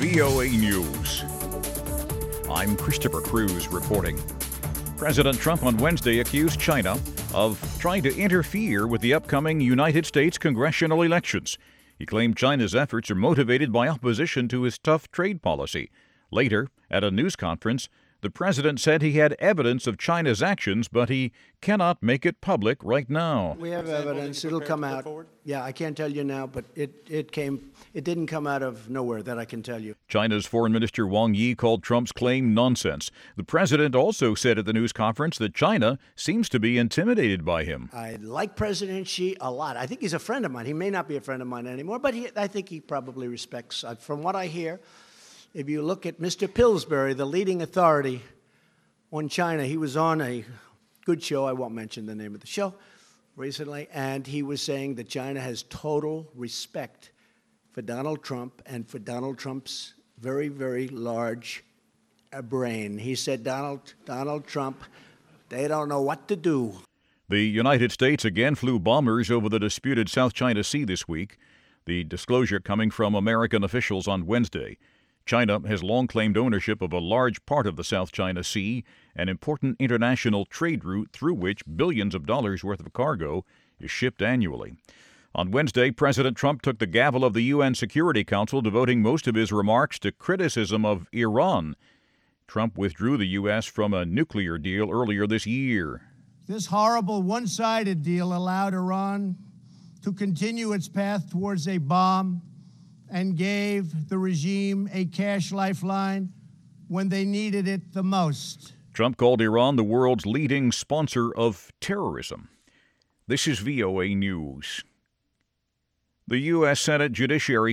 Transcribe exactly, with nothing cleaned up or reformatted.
V O A News. I'm Christopher Cruz reporting. President Trump on Wednesday accused China of trying to interfere with the upcoming United States congressional elections. He claimed China's efforts are motivated by opposition to his tough trade policy. Later, at a news conference, the president said he had evidence of China's actions, but he cannot make it public right now. We have evidence. It'll come out. Yeah, I can't tell you now, but it, it came, it didn't come out of nowhere, that I can tell you. China's Foreign Minister Wang Yi called Trump's claim nonsense. The president also said at the news conference that China seems to be intimidated by him. I like President Xi a lot. I think he's a friend of mine. He may not be a friend of mine anymore, but he, I think he probably respects, uh, from what I hear, if you look at Mister Pillsbury, the leading authority on China, he was on a good show, I won't mention the name of the show, recently, and he was saying that China has total respect for Donald Trump and for Donald Trump's very, very large uh, brain. He said, Donald, Donald Trump, they don't know what to do. The United States again flew bombers over the disputed South China Sea this week, the disclosure coming from American officials on Wednesday. China has long claimed ownership of a large part of the South China Sea, an important international trade route through which billions of dollars worth of cargo is shipped annually. On Wednesday, President Trump took the gavel of the U N Security Council, devoting most of his remarks to criticism of Iran. Trump withdrew the U S from a nuclear deal earlier this year. This horrible one-sided deal allowed Iran to continue its path towards a bomb and gave the regime a cash lifeline when they needed it the most. Trump called Iran the world's leading sponsor of terrorism. This is V O A News. The U S Senate Judiciary